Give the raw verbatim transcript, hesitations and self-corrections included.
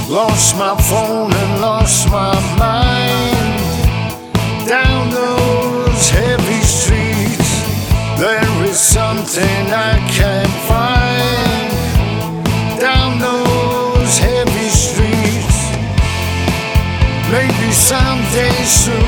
Lost my phone and lost my mind. Down those heavy streets, there is something I can't find. Down those heavy streets, maybe someday soon